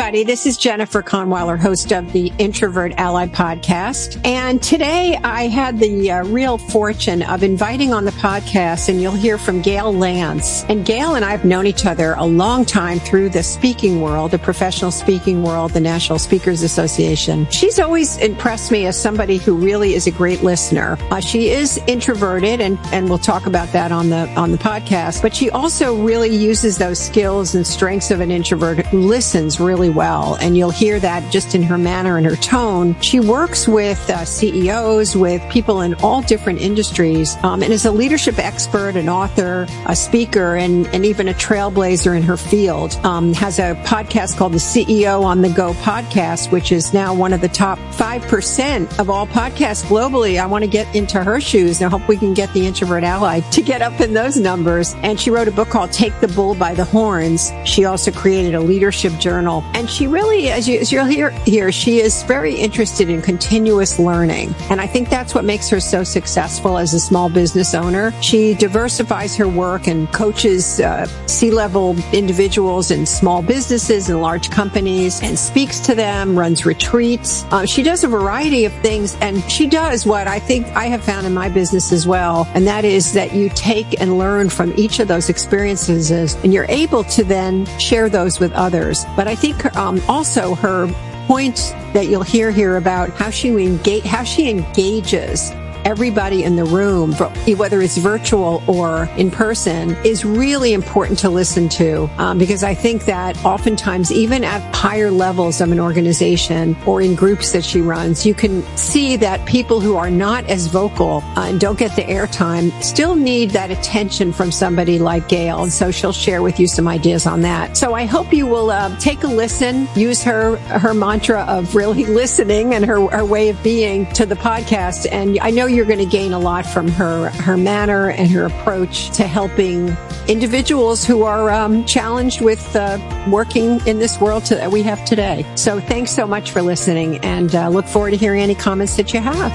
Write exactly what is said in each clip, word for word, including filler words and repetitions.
everybody. This is Jennifer Conweiler, host of the Introvert Ally podcast. And today I had the uh, real fortune of inviting on the podcast, and you'll hear from Gail Lantz. And Gail and I have known each other a long time through the speaking world, the professional speaking world, the National Speakers Association. She's always impressed me as somebody who really is a great listener. Uh, she is introverted, and, and we'll talk about that on the on the podcast. But she also really uses those skills and strengths of an introvert who listens really well. And you'll hear that just in her manner and her tone. She works with uh, C E Os, with people in all different industries, um, and is a leadership expert, an author, a speaker, and, and even a trailblazer in her field. Um, has a podcast called the C E O on the Go podcast, which is now one of the top five percent of all podcasts globally. I want to get into her shoes, and I hope we can get the Introvert Ally to get up in those numbers. And she wrote a book called Take the Bull by the Horns. She also created a leadership journal. And she really, as, you, as you'll hear here, she is very interested in continuous learning. And I think that's what makes her so successful as a small business owner. She diversifies her work and coaches uh, C-level individuals in small businesses and large companies and speaks to them, runs retreats. Uh, she does a variety of things, and she does what I think I have found in my business as well. And that is that you take and learn from each of those experiences, and you're able to then share those with others. But I think um, also her point that you'll hear here about how she engage, how she engages everybody in the room, whether it's virtual or in person, is really important to listen to, um, because I think that oftentimes, even at higher levels of an organization or in groups that she runs, you can see that people who are not as vocal uh, and don't get the airtime still need that attention from somebody like Gail. And so she'll share with you some ideas on that. So I hope you will uh, take a listen, use her her mantra of really listening and her, her way of being to the podcast. And I know you're going to gain a lot from her, her manner and her approach to helping individuals who are um, challenged with uh, working in this world to, that we have today. So thanks so much for listening, and uh, look forward to hearing any comments that you have.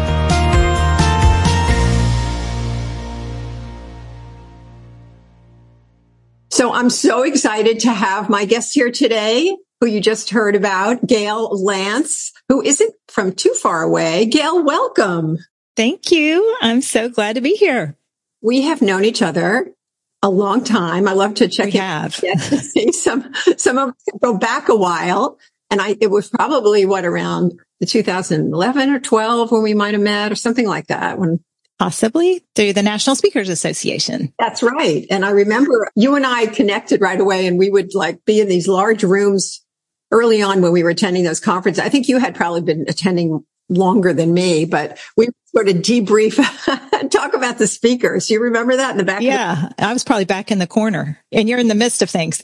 So I'm so excited to have my guest here today, who you just heard about, Gail Lantz, who isn't from too far away. Gail, welcome. Thank you. I'm so glad to be here. We have known each other a long time. I love to check we in. Have. Yeah, to see some, some of us go back a while. And I, it was probably what, around the two thousand eleven or twelve when we might have met, or something like that. When Possibly through the National Speakers Association. That's right. And I remember you and I connected right away, and we would like be in these large rooms early on when we were attending those conferences. I think you had probably been attending longer than me, but we sort of debrief and talk about the speakers. Do you remember that in the back? Yeah, of the- I was probably back in the corner, and you're in the midst of things.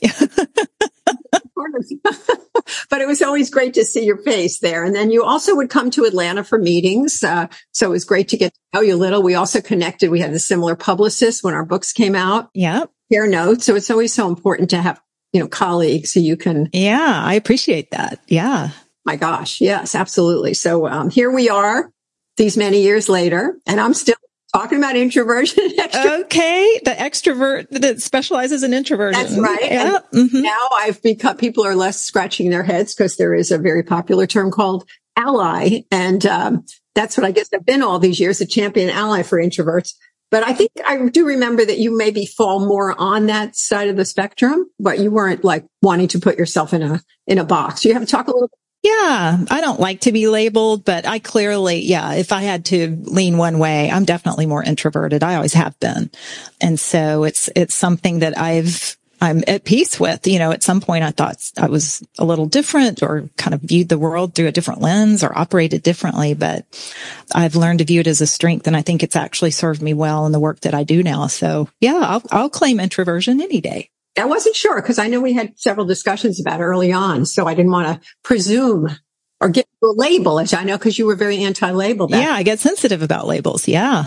But it was always great to see your face there. And then you also would come to Atlanta for meetings. Uh, so it was great to get to know you a little. We also connected. We had a similar publicist when our books came out. Yeah. Share notes. So it's always so important to have, you know, colleagues so you can. Yeah, I appreciate that. Yeah. My gosh. Yes, absolutely. So um, here we are these many years later, and I'm still talking about introversion. Okay. The extrovert that specializes in introversion. That's right. Yeah. Mm-hmm. Now I've become, people are less scratching their heads because there is a very popular term called ally. And um, that's what I guess I've been all these years, a champion ally for introverts. But I think I do remember that you maybe fall more on that side of the spectrum, but you weren't like wanting to put yourself in a, in a box. You have to talk a little bit. Yeah, I don't like to be labeled, but I clearly, yeah, if I had to lean one way, I'm definitely more introverted. I always have been. And so it's, it's something that I've, I'm at peace with. You know, at some point I thought I was a little different, or kind of viewed the world through a different lens, or operated differently, but I've learned to view it as a strength. And I think it's actually served me well in the work that I do now. So yeah, I'll, I'll claim introversion any day. I wasn't sure because I know we had several discussions about it early on. So I didn't want to presume or get a label, which I know because you were very anti-label. Yeah, I get sensitive about labels. Yeah.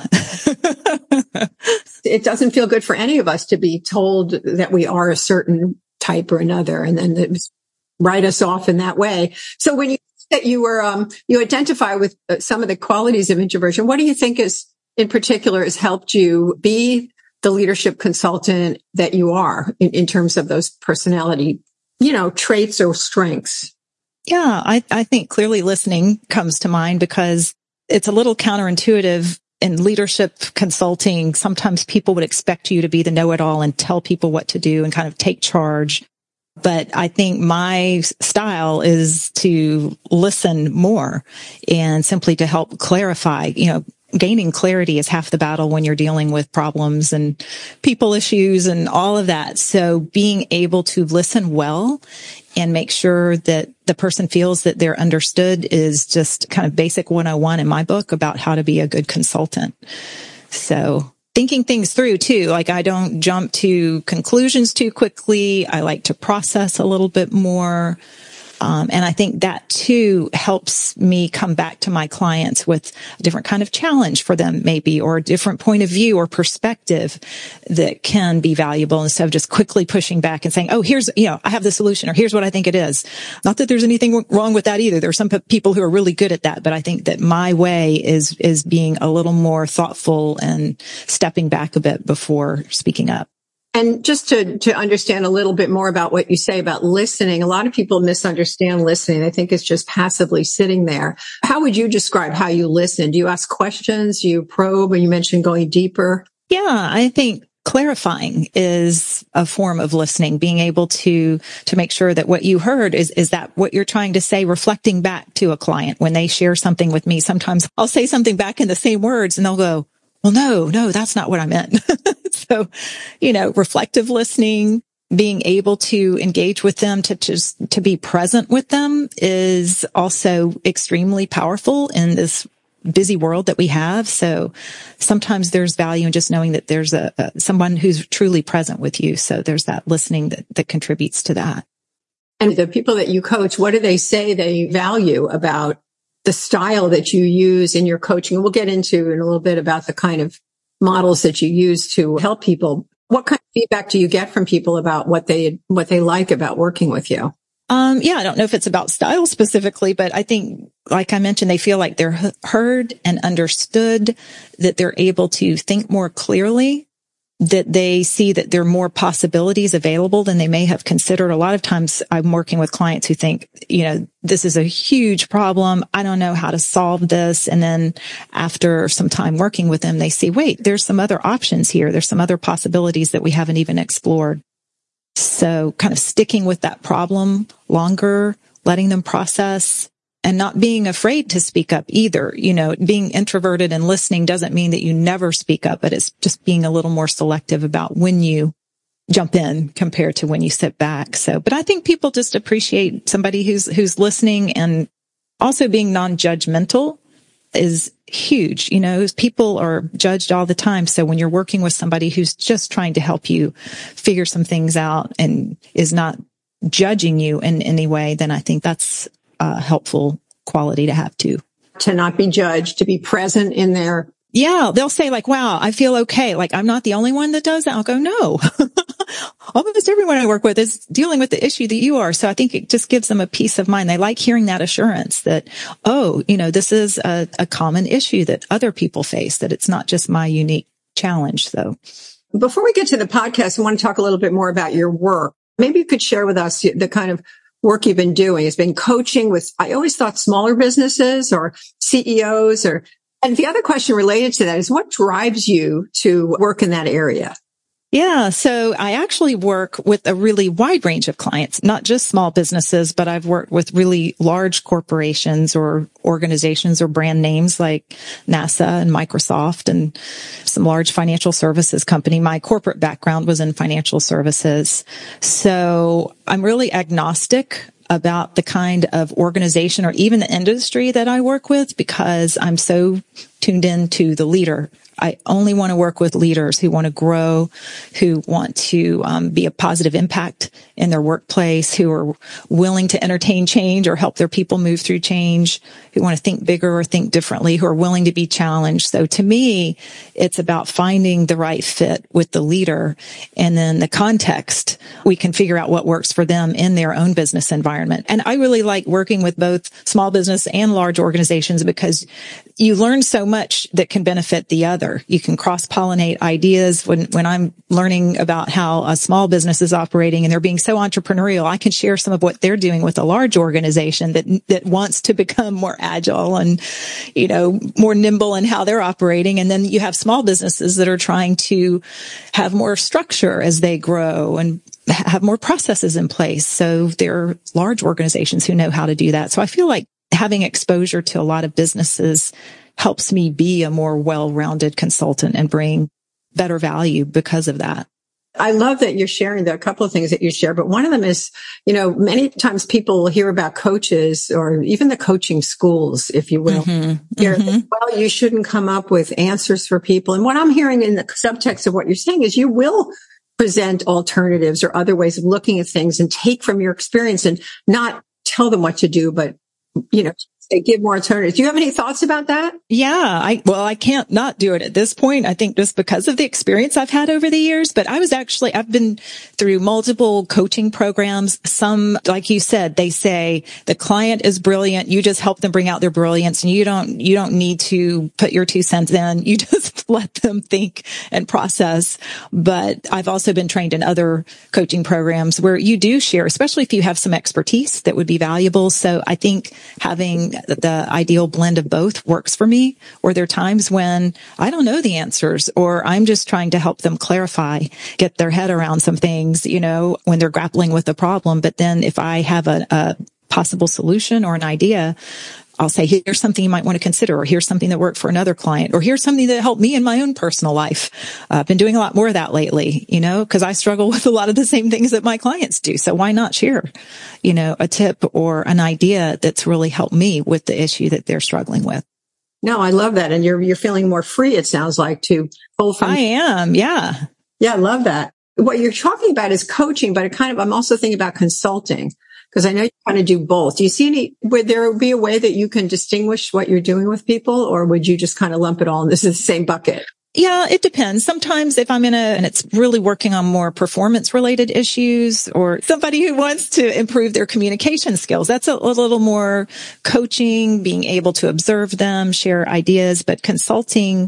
It doesn't feel good for any of us to be told that we are a certain type or another, and then write us off in that way. So when you that you were, um, you identify with some of the qualities of introversion, what do you think is in particular has helped you be the leadership consultant that you are in, in terms of those personality you know, traits or strengths? Yeah, I, I think clearly listening comes to mind because it's a little counterintuitive. In leadership consulting, sometimes people would expect you to be the know-it-all and tell people what to do and kind of take charge. But I think my style is to listen more and simply to help clarify. You know, gaining clarity is half the battle when you're dealing with problems and people issues and all of that. So being able to listen well and make sure that the person feels that they're understood is just kind of basic one oh one in my book about how to be a good consultant. So thinking things through too, like I don't jump to conclusions too quickly. I like to process a little bit more. Um, and I think that too helps me come back to my clients with a different kind of challenge for them maybe, or a different point of view or perspective that can be valuable instead of just quickly pushing back and saying, oh, here's, you know, I have the solution, or here's what I think it is. Not that there's anything wrong with that either. There are some people who are really good at that, but I think that my way is, is being a little more thoughtful and stepping back a bit before speaking up. And just to, to understand a little bit more about what you say about listening, a lot of people misunderstand listening. They think it's just passively sitting there. How would you describe how you listen? Do you ask questions? Do you probe? Or you mentioned going deeper? Yeah, I think clarifying is a form of listening, being able to, to make sure that what you heard is, is that what you're trying to say, reflecting back to a client when they share something with me. Sometimes I'll say something back in the same words and they'll go, well, no, no, that's not what I meant. So, you know, reflective listening, being able to engage with them, to just, to be present with them is also extremely powerful in this busy world that we have. So sometimes there's value in just knowing that there's a, a someone who's truly present with you. So there's that listening that, that contributes to that. And the people that you coach, what do they say they value about the style that you use in your coaching? We'll get into in a little bit about the kind of models that you use to help people. What kind of feedback do you get from people about what they, what they like about working with you? Um, yeah, I don't know if it's about style specifically, but I think, like I mentioned, they feel like they're heard and understood, that they're able to think more clearly, that they see that there are more possibilities available than they may have considered. A lot of times I'm working with clients who think, you know, this is a huge problem. I don't know how to solve this. And then after some time working with them, they see, wait, there's some other options here. There's some other possibilities that we haven't even explored. So kind of sticking with that problem longer, letting them process, and not being afraid to speak up either. You know, being introverted and listening doesn't mean that you never speak up, but it's just being a little more selective about when you jump in compared to when you sit back. So, but I think people just appreciate somebody who's, who's listening, and also being non-judgmental is huge. You know, people are judged all the time. So when you're working with somebody who's just trying to help you figure some things out and is not judging you in any way, then I think that's a helpful quality to have too. To not be judged, to be present in their... Yeah, they'll say like, wow, I feel okay. Like I'm not the only one that does that. I'll go, no. Almost everyone I work with is dealing with the issue that you are. So I think it just gives them a peace of mind. They like hearing that assurance that, oh, you know, this is a, a common issue that other people face, that it's not just my unique challenge. So before we get to the podcast, I want to talk a little bit more about your work. Maybe you could share with us the kind of work you've been doing. It's been coaching with, I always thought, smaller businesses or C E Os, or, and the other question related to that is, what drives you to work in that area? Yeah. So I actually work with a really wide range of clients, not just small businesses, but I've worked with really large corporations or organizations or brand names like NASA and Microsoft and some large financial services company. My corporate background was in financial services. So I'm really agnostic about the kind of organization or even the industry that I work with, because I'm so tuned into the leader. I only want to work with leaders who want to grow, who want to um, be a positive impact in their workplace, who are willing to entertain change or help their people move through change, who want to think bigger or think differently, who are willing to be challenged. So to me, it's about finding the right fit with the leader, and then the context. We can figure out what works for them in their own business environment. And I really like working with both small business and large organizations, because you learn so much that can benefit the other. together. You can cross-pollinate ideas. When, when I'm learning about how a small business is operating and they're being so entrepreneurial, I can share some of what they're doing with a large organization that, that wants to become more agile and, you know, more nimble in how they're operating. And then you have small businesses that are trying to have more structure as they grow and have more processes in place. So they're large organizations who know how to do that. So I feel like having exposure to a lot of businesses helps me be a more well-rounded consultant and bring better value because of that. I love that you're sharing the, a couple of things that you share, but one of them is, you know, many times people will hear about coaches or even the coaching schools, if you will. Mm-hmm. Hear, mm-hmm. Well, you shouldn't come up with answers for people. And what I'm hearing in the subtext of what you're saying is you will present alternatives or other ways of looking at things and take from your experience and not tell them what to do, but, you know, they give more alternatives. Do you have any thoughts about that? Yeah, I, well, I can't not do it at this point. I think just because of the experience I've had over the years, but I was actually, I've been through multiple coaching programs. Some, like you said, they say the client is brilliant. You just help them bring out their brilliance and you don't, you don't need to put your two cents in. You just let them think and process. But I've also been trained in other coaching programs where you do share, especially if you have some expertise that would be valuable. So I think having the ideal blend of both works for me. Or there are times when I don't know the answers, or I'm just trying to help them clarify, get their head around some things, you know, when they're grappling with a problem. But then if I have a, a possible solution or an idea, I'll say, here's something you might want to consider, or here's something that worked for another client, or here's something that helped me in my own personal life. Uh, I've been doing a lot more of that lately, you know, because I struggle with a lot of the same things that my clients do. So why not share, you know, a tip or an idea that's really helped me with the issue that they're struggling with. No, I love that. And you're, you're feeling more free, it sounds like, to pull from. I am. Yeah. Yeah. I love that. What you're talking about is coaching, but it kind of, I'm also thinking about consulting. Because I know you kind of do both. Do you see any, would there be a way that you can distinguish what you're doing with people, or would you just kind of lump it all in this is the same bucket? Yeah, it depends. Sometimes if I'm in a, and it's really working on more performance related issues, or somebody who wants to improve their communication skills, that's a, a little more coaching, being able to observe them, share ideas. But consulting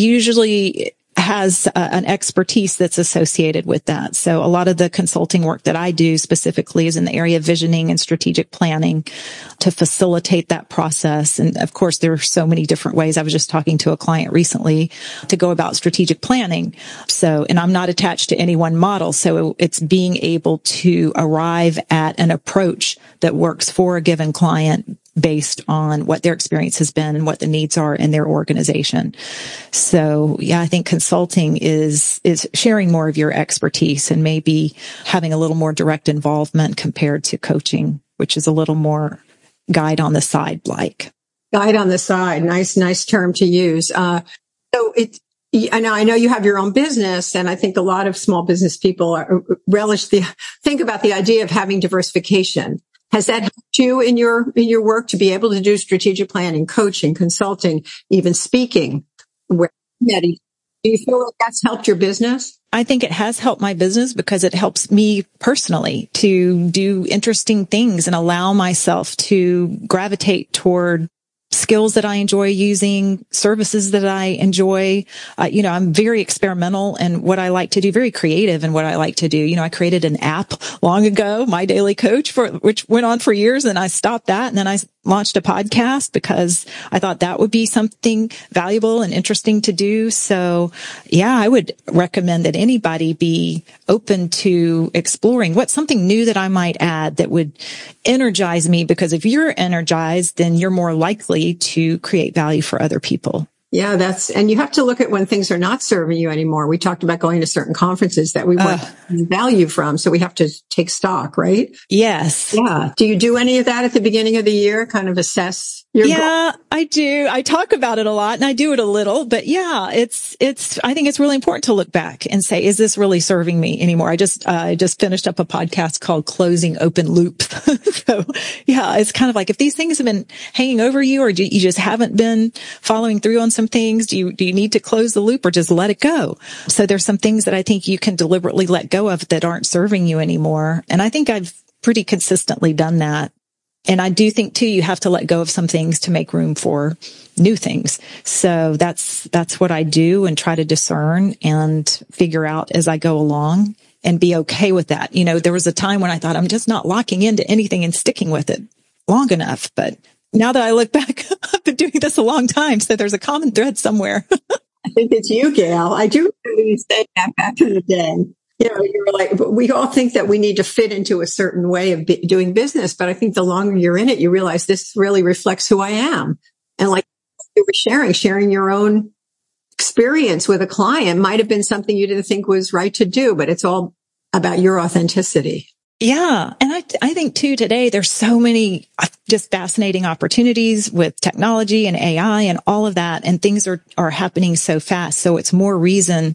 usually has uh, an expertise that's associated with that. So a lot of the consulting work that I do specifically is in the area of visioning and strategic planning to facilitate that process. And of course, there are so many different ways. I was just talking to a client recently to go about strategic planning. So, and I'm not attached to any one model. So it's being able to arrive at an approach that works for a given client based on what their experience has been and what the needs are in their organization. So yeah, I think consulting is, is sharing more of your expertise and maybe having a little more direct involvement compared to coaching, which is a little more guide on the side like. Guide on the side. Nice, nice term to use. Uh, so it's, I know, I know you have your own business, and I think a lot of small business people are, relish the, think about the idea of having diversification. Has that helped you in your, in your work to be able to do strategic planning, coaching, consulting, even speaking? Where, do you feel like that's helped your business? I think it has helped my business because it helps me personally to do interesting things and allow myself to gravitate toward skills that I enjoy using, services that I enjoy. Uh, you know, I'm very experimental in what I like to do, very creative in what I like to do. You know, I created an app long ago, My Daily Coach, for which went on for years, and I stopped that. And then I launched a podcast because I thought that would be something valuable and interesting to do. So yeah, I would recommend that anybody be open to exploring what's something new that I might add that would energize me, because if you're energized, then you're more likely to create value for other people. Yeah, that's, and you have to look at when things are not serving you anymore. We talked about going to certain conferences that we want uh, value from. So we have to take stock, right? Yes. Yeah. Do you do any of that at the beginning of the year? Kind of assess your Yeah, goal? I do. I talk about it a lot and I do it a little, but yeah, it's, it's, I think it's really important to look back and say, is this really serving me anymore? I just, uh, I just finished up a podcast called Closing Open Loop. So yeah, it's kind of like if these things have been hanging over you, or you just haven't been following through on some things, do you, do you need to close the loop or just let it go? So there's some things that I think you can deliberately let go of that aren't serving you anymore. And I think I've pretty consistently done that. and I do think too, you have to let go of some things to make room for new things. So that's, that's what I do and try to discern and figure out as I go along and be okay with that. You know, there was a time when I thought I'm just not locking into anything and sticking with it long enough. But now that I look back, I've been doing this a long time. So there's a common thread somewhere. I think it's you, Gail. I do remember you saying that back in the day. You know, you were like, we all think that we need to fit into a certain way of b- doing business. But I think the longer you're in it, you realize this really reflects who I am. And like you were sharing, sharing your own experience with a client might have been something you didn't think was right to do, but it's all about your authenticity. Yeah. And I, I think too, today there's so many just fascinating opportunities with technology and A I and all of that. And things are, are happening so fast. So it's more reason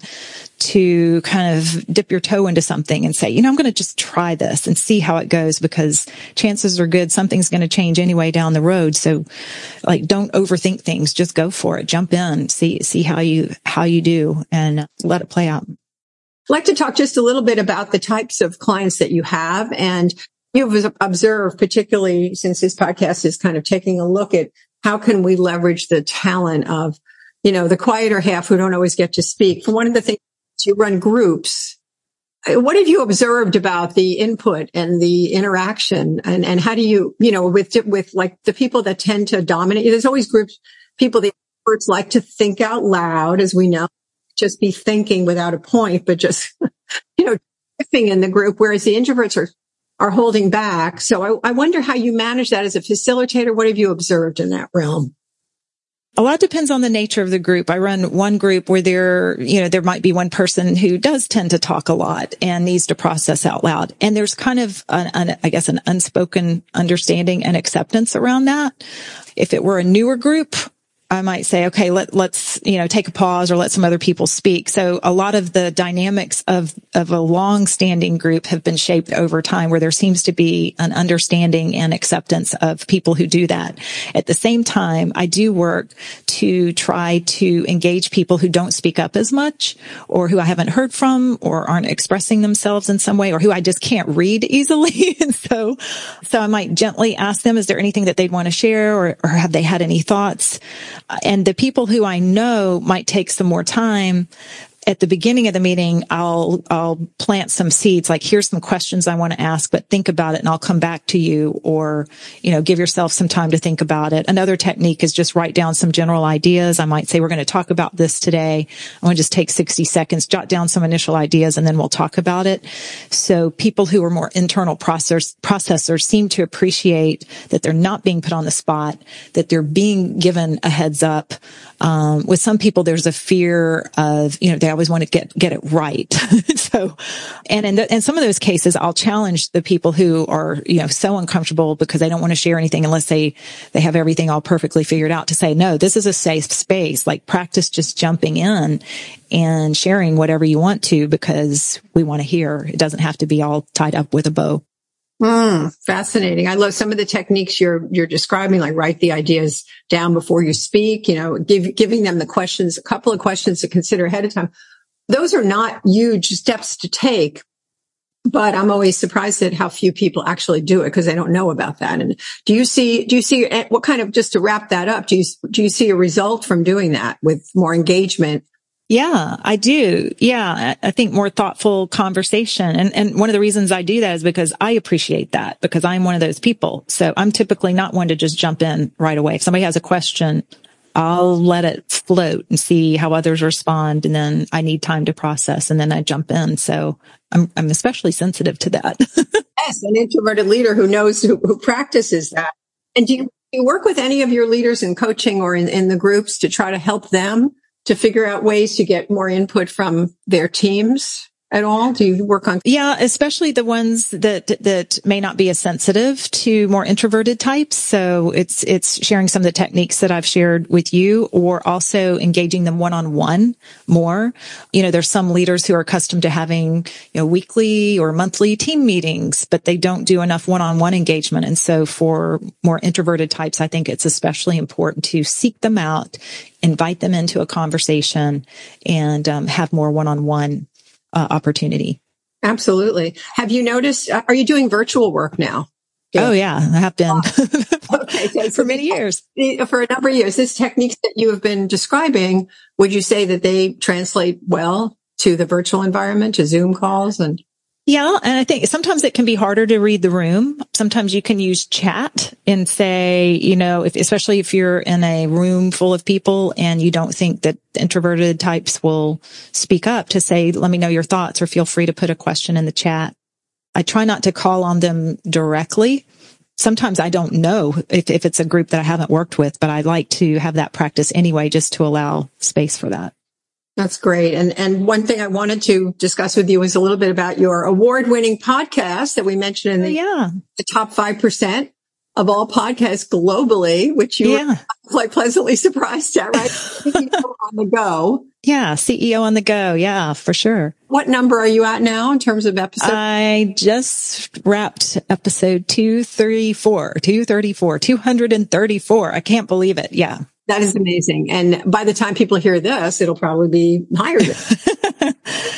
to kind of dip your toe into something and say, you know, I'm going to just try this and see how it goes, because chances are good something's going to change anyway down the road. So like, don't overthink things. Just go for it. Jump in, see, see how you, how you do and let it play out. I'd like to talk just a little bit about the types of clients that you have. And you've observed, particularly since this podcast is kind of taking a look at how can we leverage the talent of, you know, the quieter half who don't always get to speak. For one of the things, you run groups. What have you observed about the input and the interaction? And, and how do you, you know, with, with like the people that tend to dominate, there's always groups, people, the experts like to think out loud, as we know. Just be thinking without a point, but just, you know, riffing in the group, whereas the introverts are, are holding back. So I, I wonder how you manage that as a facilitator. What have you observed in that realm? A lot depends on the nature of the group. I run one group where there, you know, there might be one person who does tend to talk a lot and needs to process out loud. And there's kind of an, an I guess, an unspoken understanding and acceptance around that. If it were a newer group, I might say, okay, let, let's, you know, take a pause or let some other people speak. So a lot of the dynamics of, of a long-standing group have been shaped over time, where there seems to be an understanding and acceptance of people who do that. At the same time, I do work to try to engage people who don't speak up as much, or who I haven't heard from, or aren't expressing themselves in some way, or who I just can't read easily. And so, so I might gently ask them, is there anything that they'd want to share, or, or have they had any thoughts? And the people who I know might take some more time. At the beginning of the meeting, I'll, I'll plant some seeds, like, here's some questions I want to ask, but think about it and I'll come back to you, or, you know, give yourself some time to think about it. Another technique is just write down some general ideas. I might say, we're going to talk about this today. I want to just take sixty seconds, jot down some initial ideas, and then we'll talk about it. So people who are more internal process, processors seem to appreciate that they're not being put on the spot, that they're being given a heads up. Um, with some people, there's a fear of, you know, they always want to get, get it right. So, and in, the, in some of those cases, I'll challenge the people who are, you know, so uncomfortable because they don't want to share anything unless they, they have everything all perfectly figured out, to say, no, this is a safe space. Like, practice just jumping in and sharing whatever you want to, because we want to hear. It doesn't have to be all tied up with a bow. Mm, fascinating. I love some of the techniques you're, you're describing, like write the ideas down before you speak, you know, give, giving them the questions, a couple of questions to consider ahead of time. Those are not huge steps to take, but I'm always surprised at how few people actually do it, because they don't know about that. And do you see, do you see what kind of, just to wrap that up, do you, do you see a result from doing that with more engagement? Yeah, I do. Yeah, I think more thoughtful conversation. And, and one of the reasons I do that is because I appreciate that, because I'm one of those people. So I'm typically not one to just jump in right away. If somebody has a question, I'll let it float and see how others respond. And then I need time to process, and then I jump in. So I'm, I'm especially sensitive to that. Yes, an introverted leader who knows, who, who practices that. And do you, do you work with any of your leaders in coaching or in, in the groups to try to help them to figure out ways to get more input from their teams at all? Do you work on? Yeah, especially the ones that, that may not be as sensitive to more introverted types. So it's, it's sharing some of the techniques that I've shared with you, or also engaging them one-on-one more. You know, there's some leaders who are accustomed to having, you know, weekly or monthly team meetings, but they don't do enough one-on-one engagement. And so for more introverted types, I think it's especially important to seek them out, invite them into a conversation, and um, have more one-on-one Uh, opportunity. Absolutely. Have you noticed, uh, are you doing virtual work now? Oh yeah, I have been okay, so for many years. For a number of years, these techniques that you have been describing, would you say that they translate well to the virtual environment, to Zoom calls? And yeah, and I think sometimes it can be harder to read the room. Sometimes you can use chat and say, you know, if, especially if you're in a room full of people and you don't think that introverted types will speak up, to say, let me know your thoughts, or feel free to put a question in the chat. I try not to call on them directly. Sometimes I don't know if, if it's a group that I haven't worked with, but I like to have that practice anyway, just to allow space for that. That's great. And and one thing I wanted to discuss with you was a little bit about your award-winning podcast that we mentioned in the, oh, yeah. the top five percent of all podcasts globally, which you yeah. were quite pleasantly surprised at, right? C E O on the go. Yeah, C E O on the go. Yeah, for sure. What number are you at now in terms of episodes? I just wrapped episode two thirty-four, two thirty-four, two thirty-four. I can't believe it. Yeah. That is amazing. And by the time people hear this, it'll probably be higher than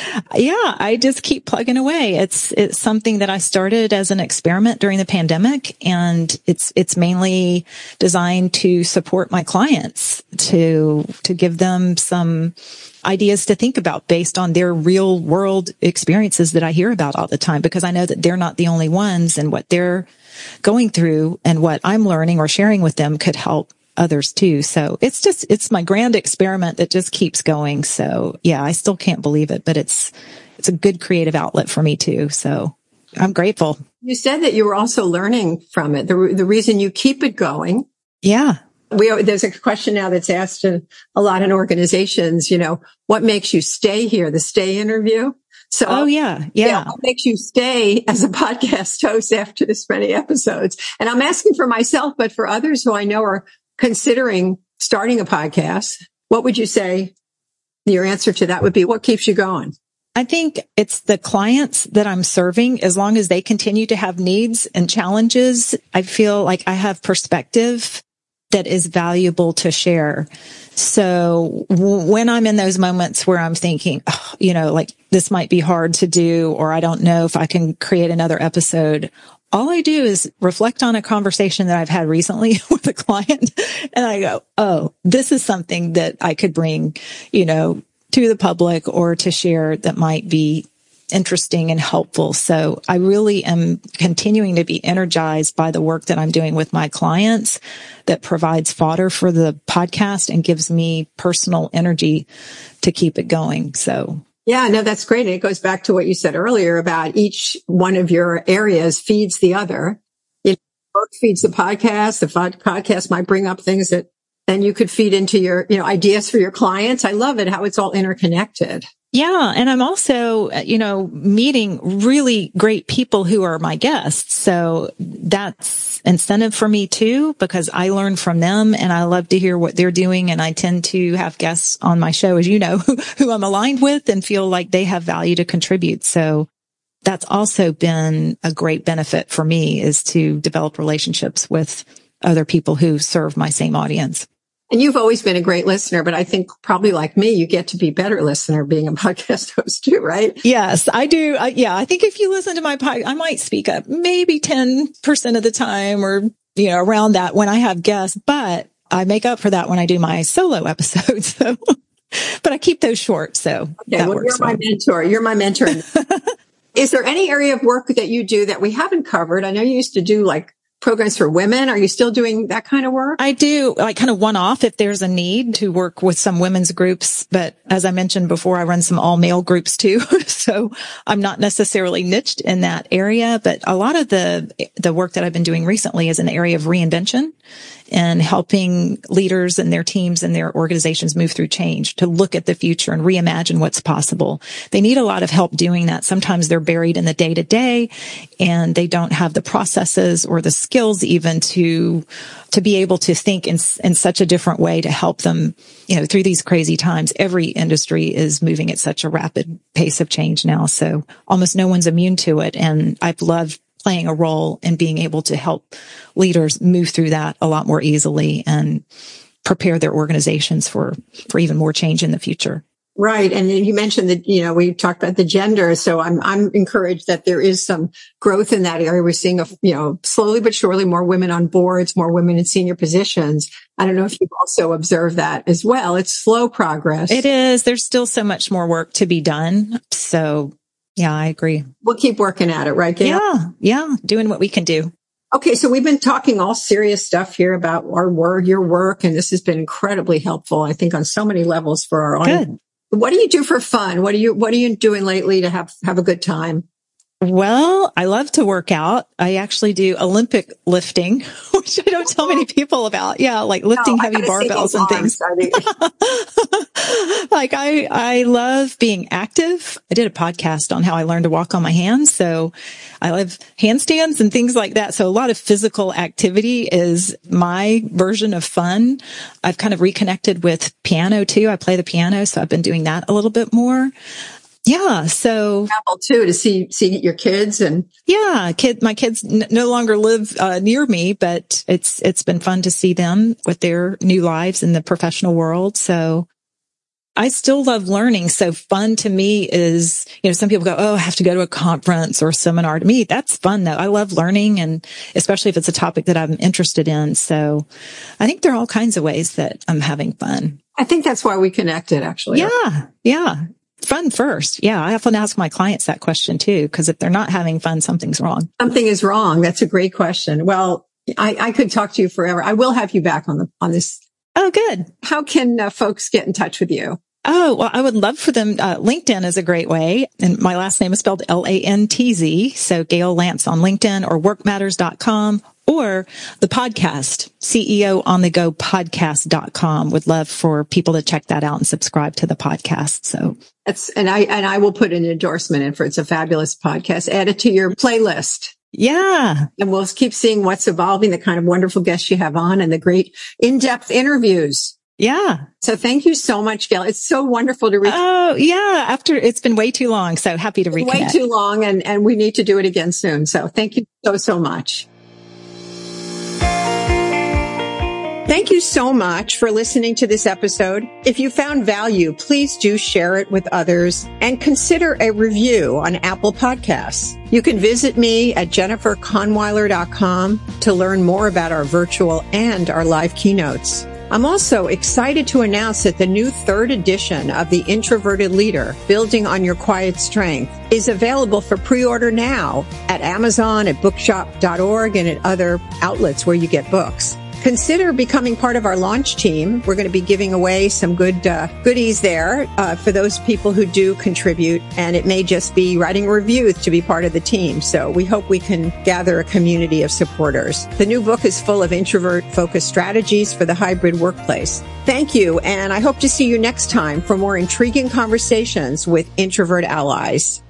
yeah, I just keep plugging away. It's it's something that I started as an experiment during the pandemic, and it's it's mainly designed to support my clients, to to give them some ideas to think about based on their real world experiences that I hear about all the time, because I know that they're not the only ones, and what they're going through and what I'm learning or sharing with them could help others too. So it's just, it's my grand experiment that just keeps going. So yeah, I still can't believe it, but it's, it's a good creative outlet for me too. So I'm grateful. You said that you were also learning from it. The, the reason you keep it going. Yeah. We, there's a question now that's asked in a lot in organizations, you know, what makes you stay here? The stay interview. So, oh yeah, yeah. yeah. What makes you stay as a podcast host after this many episodes? And I'm asking for myself, but for others who I know are considering starting a podcast, what would you say your answer to that would be? What keeps you going? I think it's the clients that I'm serving. As long as they continue to have needs and challenges, I feel like I have perspective that is valuable to share. So w- when I'm in those moments where I'm thinking, oh, you know, like this might be hard to do, or I don't know if I can create another episode, all I do is reflect on a conversation that I've had recently with a client, and I go, oh, this is something that I could bring, you know, to the public or to share that might be interesting and helpful. So I really am continuing to be energized by the work that I'm doing with my clients that provides fodder for the podcast and gives me personal energy to keep it going. So yeah, no, that's great. And it goes back to what you said earlier about each one of your areas feeds the other. You know, work feeds the podcast. The podcast might bring up things that then you could feed into your, you know, ideas for your clients. I love it how it's all interconnected. Yeah. And I'm also, you know, meeting really great people who are my guests. So that's incentive for me too, because I learn from them and I love to hear what they're doing. And I tend to have guests on my show, as you know, who, who I'm aligned with and feel like they have value to contribute. So that's also been a great benefit for me, is to develop relationships with other people who serve my same audience. And you've always been a great listener, but I think probably like me, you get to be a better listener being a podcast host too, right? Yes, I do. I, yeah, I think if you listen to my podcast, I might speak up maybe ten percent of the time, or, you know, around that when I have guests, but I make up for that when I do my solo episodes. So, but I keep those short. So okay, that well, works you're my well. mentor. You're my mentor. Is there any area of work that you do that we haven't covered? I know you used to do like programs for women. Are you still doing that kind of work? I do, like kind of one off if there's a need to work with some women's groups. But as I mentioned before, I run some all male groups too. So I'm not necessarily niched in that area, but a lot of the, the work that I've been doing recently is in the area of reinvention and helping leaders and their teams and their organizations move through change, to look at the future and reimagine what's possible. They need a lot of help doing that. Sometimes they're buried in the day to day and they don't have the processes or the skills even to, to be able to think in, in such a different way to help them, you know, through these crazy times. Every industry is moving at such a rapid pace of change now. So almost no one's immune to it. And I've loved playing a role in being able to help leaders move through that a lot more easily and prepare their organizations for, for even more change in the future. Right. And you mentioned that, you know, we talked about the gender. So I'm, I'm encouraged that there is some growth in that area. We're seeing, a, you know, slowly but surely more women on boards, more women in senior positions. I don't know if you've also observed that as well. It's slow progress. It is. There's still so much more work to be done. So yeah, I agree. We'll keep working at it, right, Gail? Yeah. Yeah. Doing what we can do. Okay. So we've been talking all serious stuff here about our work, your work, and this has been incredibly helpful, I think, on so many levels for our audience. Good. What do you do for fun? What are you, what are you doing lately to have, have a good time? Well, I love to work out. I actually do Olympic lifting, which I don't tell many people about. Yeah, like lifting no, heavy barbells and things. Like I, I love being active. I did a podcast on how I learned to walk on my hands. So I love handstands and things like that. So a lot of physical activity is my version of fun. I've kind of reconnected with piano too. I play the piano. So I've been doing that a little bit more. Yeah. So travel too to see, see your kids and yeah, kid, my kids n- no longer live uh, near me, but it's, it's been fun to see them with their new lives in the professional world. So I still love learning. So fun to me is, you know, some people go, oh, I have to go to a conference or a seminar. To me, that's fun though. I love learning, and especially if it's a topic that I'm interested in. So I think there are all kinds of ways that I'm having fun. I think that's why we connected, actually. Yeah. Yeah. Fun first. Yeah. I often ask my clients that question too, because if they're not having fun, something's wrong. Something is wrong. That's a great question. Well, I, I could talk to you forever. I will have you back on the, on this. Oh, good. How can uh, folks get in touch with you? Oh, well, I would love for them. Uh, LinkedIn is a great way. And my last name is spelled L A N T Z. So Gail Lantz on LinkedIn, or work matters dot com, or the podcast, C E O on the go podcast dot com. Would love for people to check that out and subscribe to the podcast. So that's, and I, and I will put an endorsement in for it's a fabulous podcast. Add it to your playlist. Yeah. And we'll keep seeing what's evolving, the kind of wonderful guests you have on, and the great in-depth interviews. Yeah. So thank you so much, Gail. It's so wonderful to reach. Oh, yeah. After it's been way too long. So happy to reconnect. Way too long. And, and we need to do it again soon. So thank you so, so much. Thank you so much for listening to this episode. If you found value, please do share it with others and consider a review on Apple Podcasts. You can visit me at jennifer kahnweiler dot com to learn more about our virtual and our live keynotes. I'm also excited to announce that the new third edition of The Introverted Leader, Building on Your Quiet Strength, is available for pre-order now at Amazon, at bookshop dot org, and at other outlets where you get books. Consider becoming part of our launch team. We're going to be giving away some good uh, goodies there uh, for those people who do contribute, and it may just be writing reviews to be part of the team. So we hope we can gather a community of supporters. The new book is full of introvert-focused strategies for the hybrid workplace. Thank you, and I hope to see you next time for more intriguing conversations with introvert allies.